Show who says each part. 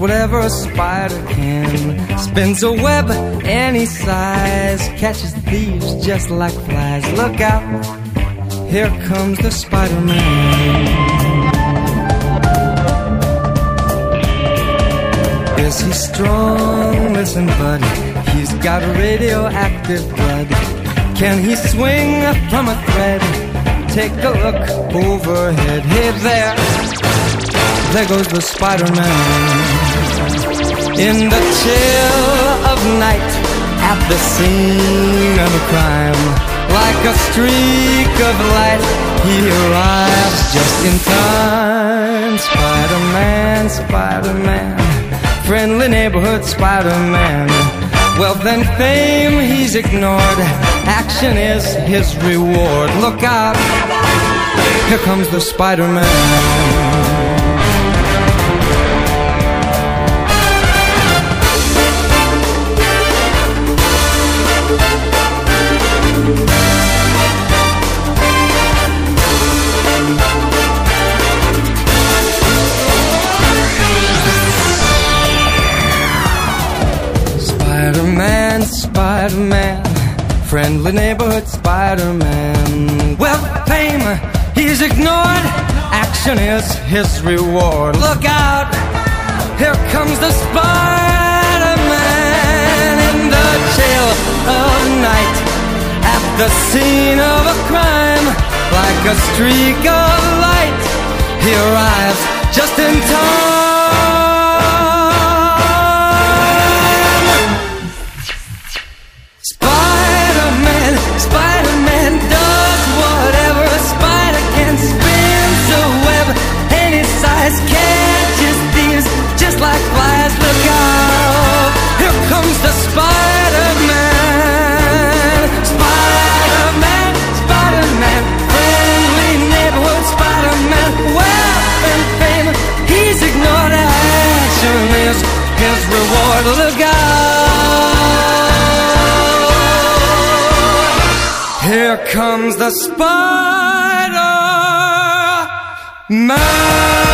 Speaker 1: whatever a spider can. Spins a web any size, catches thieves just like flies. Look out, here comes the Spider-Man. Is he strong? Listen, buddy, he's got radioactive blood. Can he swing from a thread? Take a look overhead. Hey there goes the Spider-Man. In the chill of night, at the scene of a crime, like a streak of light, he arrives just in time. Spider-Man, Spider-Man, friendly neighborhood Spider-Man. Wealth and fame he's ignored, action is his reward. Look out, here comes the Spider-Man. Spider-Man, Spider-Man, friendly neighborhood Spider-Man. Well, fame, he's ignored, action is his reward. Look out, here comes the Spider-Man. In the chill of night, at the scene of a crime, like a streak of light, he arrives just in time. Spider-Man does whatever a spider can. Spins a web any size, catches thieves just like flies. Look out, here comes the Spider-Man. Spider-Man, Spider-Man, friendly neighborhood Spider-Man. Wealth and fame he's ignored, action is his reward. Look out, here comes the Spider-Man.